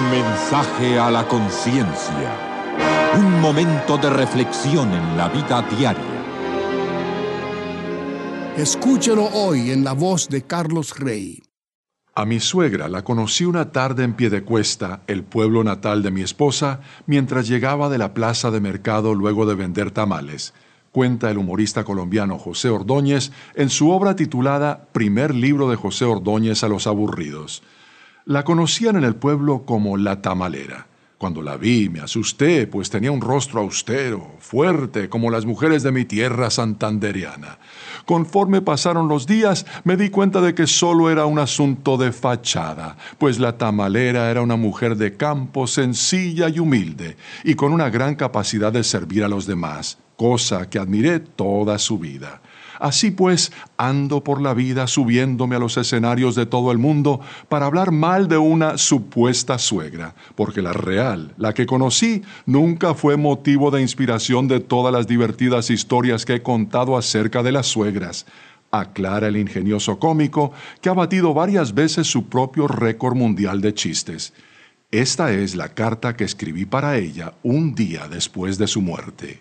Mensaje a la conciencia. Un momento de reflexión en la vida diaria. Escúchelo hoy en la voz de Carlos Rey. A mi suegra la conocí una tarde en Piedecuesta, el pueblo natal de mi esposa, mientras llegaba de la plaza de mercado luego de vender tamales. Cuenta el humorista colombiano José Ordóñez en su obra titulada Primer libro de José Ordóñez a los aburridos. La conocían en el pueblo como la tamalera. Cuando la vi me asusté, pues tenía un rostro austero, fuerte, como las mujeres de mi tierra santandereana. Conforme pasaron los días, me di cuenta de que solo era un asunto de fachada, pues la tamalera era una mujer de campo sencilla y humilde, y con una gran capacidad de servir a los demás, cosa que admiré toda su vida. Así pues, ando por la vida subiéndome a los escenarios de todo el mundo para hablar mal de una supuesta suegra, porque la real, la que conocí, nunca fue motivo de inspiración de todas las divertidas historias que he contado acerca de las suegras. Aclara el ingenioso cómico que ha batido varias veces su propio récord mundial de chistes. Esta es la carta que escribí para ella un día después de su muerte.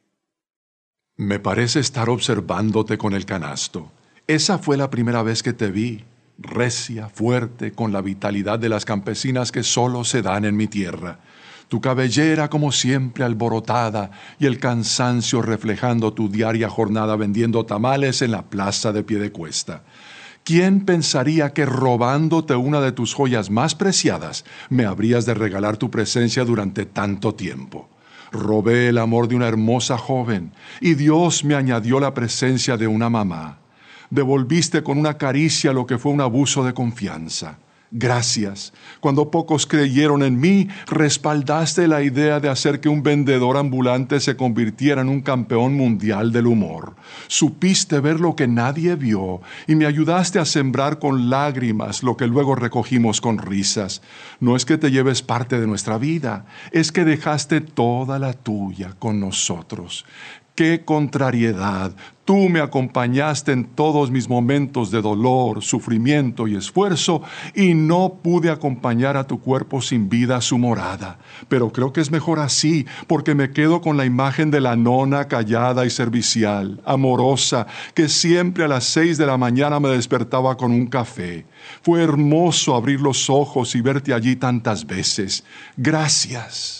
Me parece estar observándote con el canasto. Esa fue la primera vez que te vi, recia, fuerte, con la vitalidad de las campesinas que solo se dan en mi tierra. Tu cabellera como siempre alborotada y el cansancio reflejando tu diaria jornada vendiendo tamales en la plaza de Piedecuesta. ¿Quién pensaría que robándote una de tus joyas más preciadas me habrías de regalar tu presencia durante tanto tiempo? Robé el amor de una hermosa joven y Dios me añadió la presencia de una mamá. Devolviste con una caricia lo que fue un abuso de confianza. Gracias. Cuando pocos creyeron en mí, respaldaste la idea de hacer que un vendedor ambulante se convirtiera en un campeón mundial del humor. Supiste ver lo que nadie vio y me ayudaste a sembrar con lágrimas lo que luego recogimos con risas. No es que te lleves parte de nuestra vida, es que dejaste toda la tuya con nosotros. ¡Qué contrariedad! Tú me acompañaste en todos mis momentos de dolor, sufrimiento y esfuerzo y no pude acompañar a tu cuerpo sin vida a su morada. Pero creo que es mejor así porque me quedo con la imagen de la nona callada y servicial, amorosa, que siempre a las 6 de la mañana me despertaba con un café. Fue hermoso abrir los ojos y verte allí tantas veces. Gracias.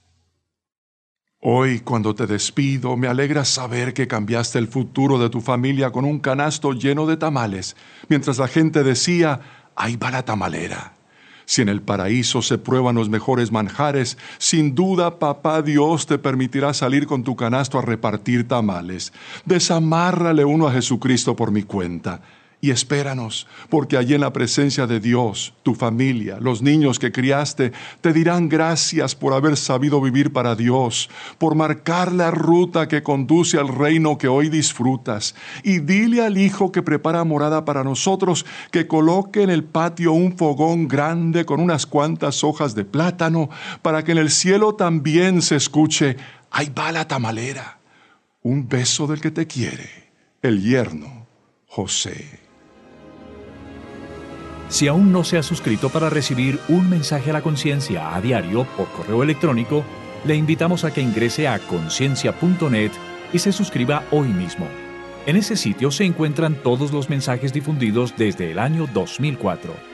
Hoy, cuando te despido, me alegra saber que cambiaste el futuro de tu familia con un canasto lleno de tamales, mientras la gente decía, ahí va la tamalera. Si en el paraíso se prueban los mejores manjares, sin duda papá Dios te permitirá salir con tu canasto a repartir tamales. Desamárrale uno a Jesucristo por mi cuenta. Y espéranos, porque allí en la presencia de Dios, tu familia, los niños que criaste, te dirán gracias por haber sabido vivir para Dios, por marcar la ruta que conduce al reino que hoy disfrutas. Y dile al hijo que prepara morada para nosotros que coloque en el patio un fogón grande con unas cuantas hojas de plátano, para que en el cielo también se escuche, ahí va la tamalera. Un beso del que te quiere, el yerno, José. Si aún no se ha suscrito para recibir un mensaje a la conciencia a diario por correo electrónico, le invitamos a que ingrese a conciencia.net y se suscriba hoy mismo. En ese sitio se encuentran todos los mensajes difundidos desde el año 2004.